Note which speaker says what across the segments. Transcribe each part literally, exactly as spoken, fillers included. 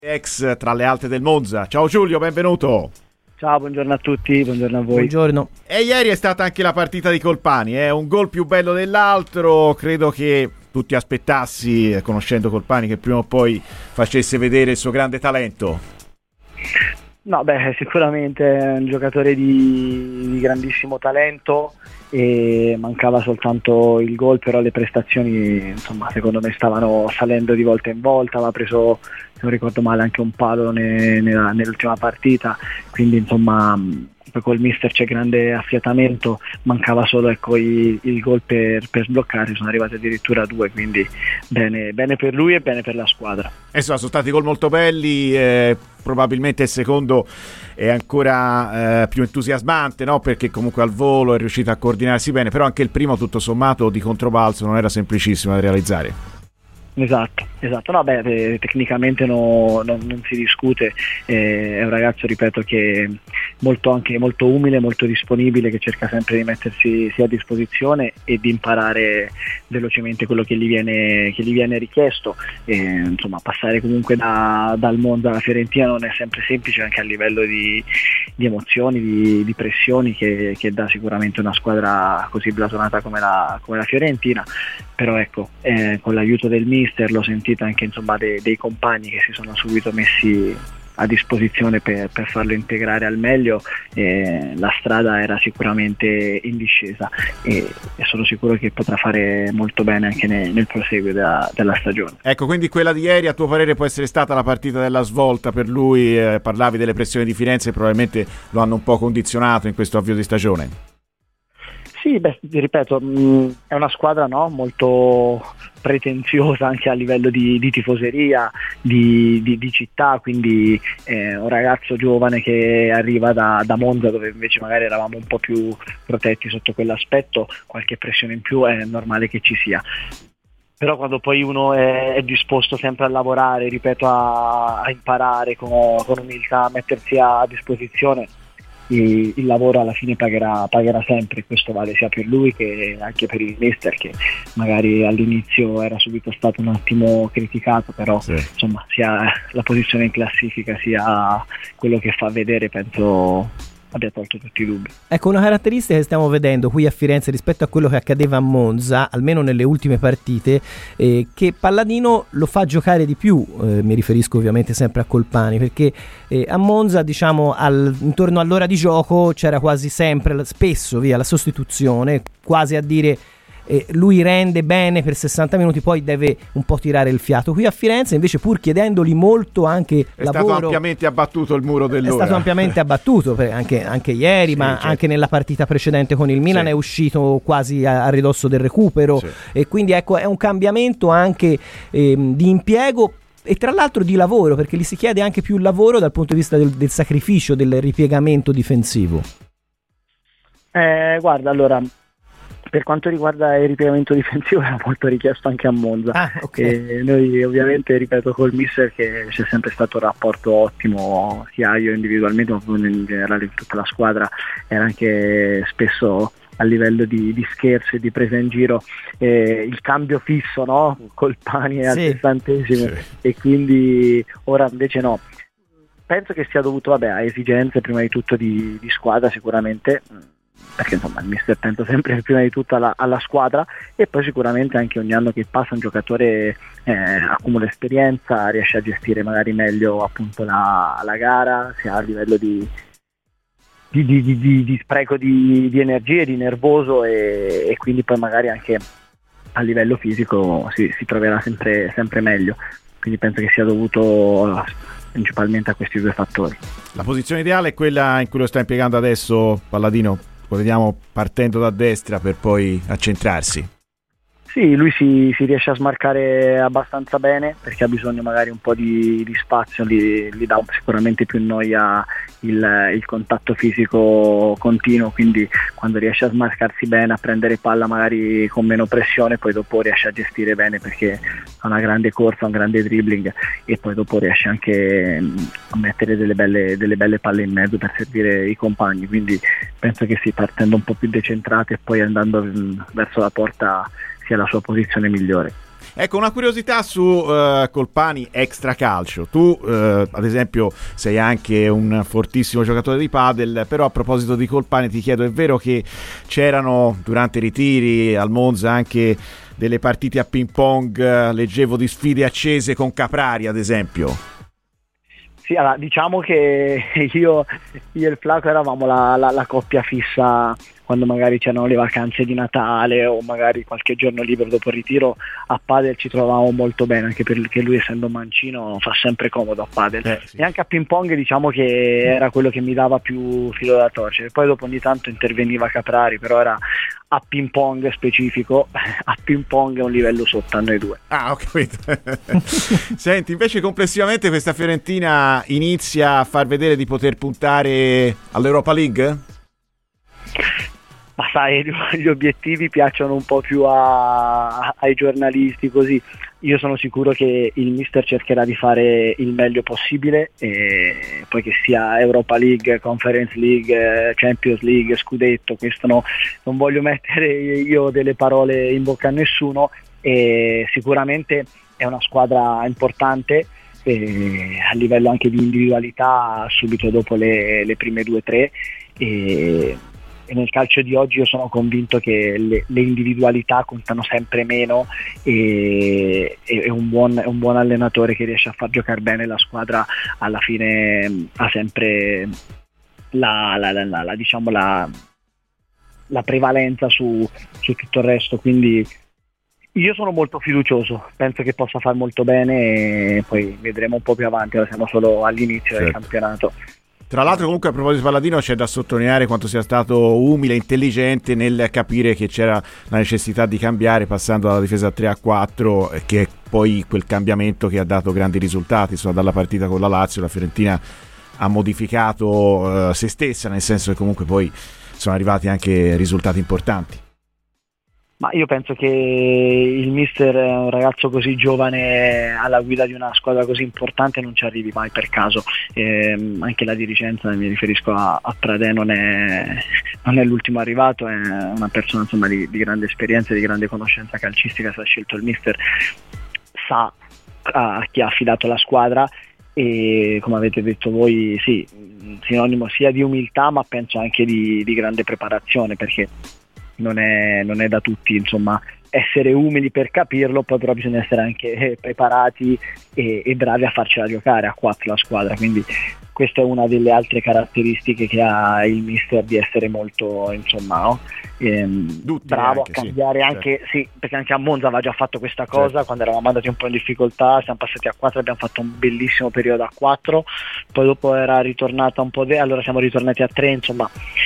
Speaker 1: Ex tra le alte del Monza. Ciao Giulio, benvenuto.
Speaker 2: Ciao, buongiorno a tutti, buongiorno a voi.
Speaker 3: Buongiorno.
Speaker 1: E ieri è stata anche la partita di Colpani, eh? Un gol più bello dell'altro. Credo che tu ti aspettassi, conoscendo Colpani, che prima o poi facesse vedere il suo grande talento.
Speaker 2: No, beh, sicuramente è un giocatore di, di grandissimo talento e mancava soltanto il gol, però le prestazioni, insomma, secondo me stavano salendo di volta in volta. Aveva preso, se non ricordo male, anche un palo ne, nella, nell'ultima partita, quindi insomma poi col mister c'è grande affiatamento, mancava solo ecco il, il gol per, per sbloccare, sono arrivati addirittura due, quindi bene, bene per lui e bene per la squadra.
Speaker 1: Insomma, sono stati gol molto belli, eh, probabilmente il secondo è ancora eh, più entusiasmante, no? Perché comunque al volo è riuscito a coordinarsi bene, però anche il primo tutto sommato di controbalzo non era semplicissimo da realizzare.
Speaker 2: Esatto, esatto. No, beh, eh, tecnicamente no, no, non si discute, eh, è un ragazzo, ripeto, che è molto, anche molto umile, molto disponibile, che cerca sempre di mettersi sia a disposizione e di imparare velocemente quello che gli viene, che gli viene richiesto. E, insomma, passare comunque da, dal Monza alla Fiorentina non è sempre semplice, anche a livello di, di emozioni, di, di pressioni che, che dà sicuramente una squadra così blasonata come la, come la Fiorentina. Però ecco, eh, con l'aiuto del mister, l'ho sentito anche insomma dei, dei compagni che si sono subito messi a disposizione per, per farlo integrare al meglio, eh, la strada era sicuramente in discesa e, e sono sicuro che potrà fare molto bene anche nel, nel proseguo della, della stagione.
Speaker 1: Ecco, quindi quella di ieri a tuo parere può essere stata la partita della svolta per lui? Eh, parlavi delle pressioni di Firenze e probabilmente lo hanno un po' condizionato in questo avvio di stagione.
Speaker 2: Sì, beh, ripeto, mh, è una squadra no, molto pretenziosa anche a livello di, di tifoseria, di, di, di città, quindi eh, un ragazzo giovane che arriva da, da Monza, dove invece magari eravamo un po' più protetti sotto quell'aspetto, qualche pressione in più è normale che ci sia. Però quando poi uno è, è disposto sempre a lavorare, ripeto, a, a imparare con, con umiltà, a mettersi a disposizione, il, il lavoro alla fine pagherà, pagherà sempre. Questo vale sia per lui che anche per il mister, che magari all'inizio era subito stato un attimo criticato, però sì, insomma, sia la posizione in classifica sia quello che fa vedere, penso abbia tolto tutti i dubbi.
Speaker 3: Ecco, una caratteristica che stiamo vedendo qui a Firenze rispetto a quello che accadeva a Monza, almeno nelle ultime partite, eh, che Palladino lo fa giocare di più, eh, mi riferisco ovviamente sempre a Colpani, perché eh, a Monza, diciamo, al, intorno all'ora di gioco c'era quasi sempre, spesso via, la sostituzione, quasi a dire eh, lui rende bene per sessanta minuti, poi deve un po' tirare il fiato. Qui a Firenze invece, pur chiedendogli molto anche
Speaker 1: è
Speaker 3: lavoro,
Speaker 1: stato ampiamente abbattuto il muro dell'ora.
Speaker 3: È stato ampiamente abbattuto anche, anche ieri, sì, ma certo, anche nella partita precedente con il Milan, sì, è uscito quasi a, a ridosso del recupero, sì, e quindi ecco, è un cambiamento anche eh, di impiego e tra l'altro di lavoro, perché gli si chiede anche più lavoro dal punto di vista del, del sacrificio, del ripiegamento difensivo.
Speaker 2: Eh, guarda, allora, per quanto riguarda il ripiegamento difensivo era molto richiesto anche a Monza.
Speaker 3: Ah, okay.
Speaker 2: E noi ovviamente, ripeto, col mister, che c'è sempre stato un rapporto ottimo, sia io individualmente ma in generale in tutta la squadra, era anche spesso a livello di, di scherzi e di presa in giro, eh, il cambio fisso, no? Colpani al sessantesimo, sì, e quindi ora invece no. Penso che sia dovuto, vabbè, a esigenze prima di tutto di, di squadra sicuramente, perché insomma il mister pensa sempre prima di tutto alla, alla squadra, e poi sicuramente anche ogni anno che passa un giocatore eh, accumula esperienza, riesce a gestire magari meglio appunto la, la gara, sia a livello di di, di, di, di spreco di, di energie, di nervoso, e, e quindi poi magari anche a livello fisico si, si troverà sempre, sempre meglio, quindi penso che sia dovuto principalmente a questi due fattori.
Speaker 1: La posizione ideale è quella in cui lo sta impiegando adesso Palladino? Vediamo, partendo da destra per poi accentrarsi.
Speaker 2: Sì, lui si, si riesce a smarcare abbastanza bene, perché ha bisogno magari un po' di, di spazio, gli, gli dà sicuramente più noia il, il contatto fisico continuo, quindi quando riesce a smarcarsi bene, a prendere palla magari con meno pressione, poi dopo riesce a gestire bene, perché ha una grande corsa, un grande dribbling, e poi dopo riesce anche a mettere delle belle, delle belle palle in mezzo per servire i compagni, quindi penso che sì, partendo un po' più decentrato e poi andando verso la porta sia la sua posizione migliore.
Speaker 1: Ecco, una curiosità su uh, Colpani extracalcio. Tu uh, ad esempio sei anche un fortissimo giocatore di padel, però a proposito di Colpani ti chiedo, è vero che c'erano durante i ritiri al Monza anche delle partite a ping pong, leggevo di sfide accese con Caprari ad esempio?
Speaker 2: Sì, allora, diciamo che io, io e il Flaco eravamo la, la, la coppia fissa quando magari c'erano le vacanze di Natale o magari qualche giorno libero dopo il ritiro. A padel ci trovavamo molto bene, anche perché lui, essendo mancino, fa sempre comodo a padel. Eh, sì. E anche a ping pong diciamo che era quello che mi dava più filo da torcere. Poi dopo ogni tanto interveniva Caprari, però era a ping pong specifico. A ping pong è un livello sotto a noi due.
Speaker 1: Ah, ho capito. Senti, invece complessivamente questa Fiorentina inizia a far vedere di poter puntare all'Europa League?
Speaker 2: Ma sai, gli obiettivi piacciono un po' più a, ai giornalisti, così. Io sono sicuro che il mister cercherà di fare il meglio possibile, e poi che sia Europa League, Conference League, Champions League, Scudetto, questo no, non voglio mettere io delle parole in bocca a nessuno. E sicuramente è una squadra importante, e a livello anche di individualità, subito dopo le, le prime due o tre, e E nel calcio di oggi io sono convinto che le, le individualità contano sempre meno, e, e un, buon, un buon allenatore che riesce a far giocare bene la squadra alla fine ha sempre la, la, la, la, la, diciamo la, la prevalenza su, su tutto il resto. Quindi io sono molto fiducioso, penso che possa far molto bene, e poi vedremo un po' più avanti, siamo solo all'inizio certo. del campionato.
Speaker 1: Tra l'altro, comunque, a proposito di Palladino, c'è da sottolineare quanto sia stato umile e intelligente nel capire che c'era la necessità di cambiare, passando dalla difesa tre a quattro, che è poi quel cambiamento che ha dato grandi risultati. Insomma, dalla partita con la Lazio la Fiorentina ha modificato uh, se stessa, nel senso che comunque poi sono arrivati anche risultati importanti.
Speaker 2: Ma io penso che il mister, un ragazzo così giovane alla guida di una squadra così importante, non ci arrivi mai per caso. Eh, anche la dirigenza, mi riferisco a, a Pradè, non è, non è l'ultimo arrivato, è una persona insomma di, di grande esperienza, di grande conoscenza calcistica. Se ha scelto il mister, sa a chi ha affidato la squadra, e come avete detto voi, sì, sinonimo sia di umiltà, ma penso anche di, di grande preparazione, perché Non è, non è da tutti insomma essere umili per capirlo, poi però bisogna essere anche preparati e, e bravi a farcela giocare a quattro la squadra. Quindi questa è una delle altre caratteristiche che ha il mister, di essere molto insomma no? ehm, bravo anche, a cambiare sì, anche certo. Sì, perché anche a Monza aveva già fatto questa cosa, certo. Quando eravamo andati un po' in difficoltà siamo passati a quattro, abbiamo fatto un bellissimo periodo a quattro, poi dopo era ritornata un po' de- allora siamo ritornati a tre, insomma.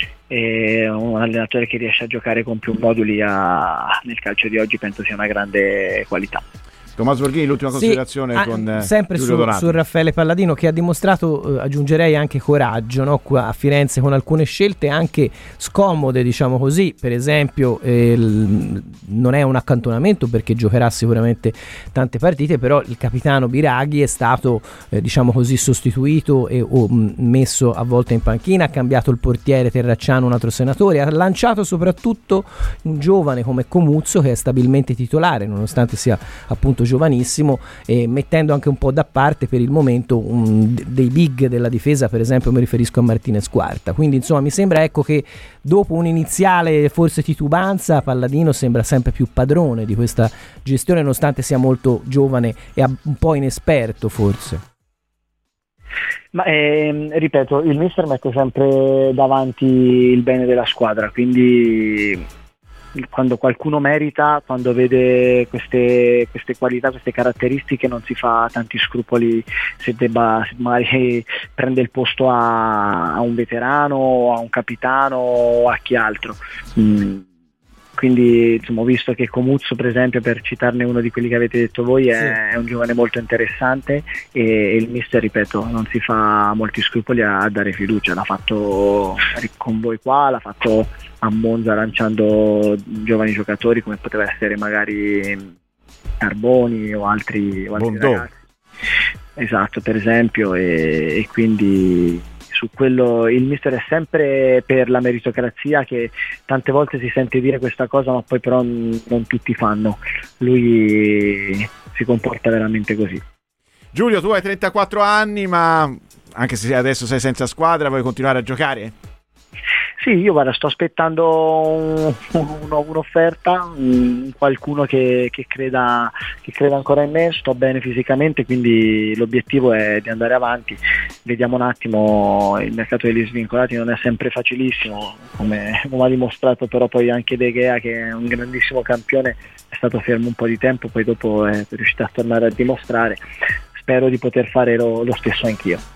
Speaker 2: E un allenatore che riesce a giocare con più moduli a, nel calcio di oggi penso sia una grande qualità.
Speaker 1: Tommaso Borghini, l'ultima considerazione
Speaker 3: sì,
Speaker 1: con
Speaker 3: ah, sempre
Speaker 1: Giulio
Speaker 3: su,
Speaker 1: Donato.
Speaker 3: su Raffaele Palladino, che ha dimostrato, eh, aggiungerei anche coraggio, no? Qua a Firenze, con alcune scelte anche scomode, diciamo così. Per esempio eh, l- non è un accantonamento, perché giocherà sicuramente tante partite, però il capitano Biraghi è stato eh, diciamo così sostituito e o mh, messo a volte in panchina, ha cambiato il portiere Terracciano, un altro senatore, ha lanciato soprattutto un giovane come Comuzzo, che è stabilmente titolare nonostante sia appunto giovanissimo, e mettendo anche un po' da parte per il momento un, dei big della difesa, per esempio mi riferisco a Martinez Quarta. Quindi insomma mi sembra ecco che dopo un'iniziale forse titubanza, Palladino sembra sempre più padrone di questa gestione, nonostante sia molto giovane e un po' inesperto forse.
Speaker 2: Ma ehm, ripeto, il mister mette sempre davanti il bene della squadra, quindi quando qualcuno merita, quando vede queste, queste qualità, queste caratteristiche, non si fa tanti scrupoli se debba, se magari prende il posto a, a un veterano, a un capitano o a chi altro. Mm. Quindi insomma, ho visto che Comuzzo, per esempio, per citarne uno di quelli che avete detto voi, è, sì. è un giovane molto interessante, e, e il mister, ripeto, non si fa molti scrupoli a, a dare fiducia. L'ha fatto con voi qua, l'ha fatto a Monza lanciando giovani giocatori come poteva essere magari Carboni o altri, o altri ragazzi. Esatto, per esempio, e, e quindi su quello il mister è sempre per la meritocrazia, che tante volte si sente dire questa cosa ma poi però n- non tutti fanno. Lui si comporta veramente così.
Speaker 1: Giulio, tu hai trentaquattro anni, ma anche se adesso sei senza squadra, vuoi continuare a giocare?
Speaker 2: Sì, io guarda, sto aspettando un, un, un'offerta, un, qualcuno che, che, creda, che creda ancora in me. Sto bene fisicamente, quindi l'obiettivo è di andare avanti. Vediamo un attimo, il mercato degli svincolati non è sempre facilissimo, come, come ha dimostrato però poi anche De Gea, che è un grandissimo campione, è stato fermo un po' di tempo, poi dopo è riuscito a tornare a dimostrare. Spero di poter fare lo, lo stesso anch'io.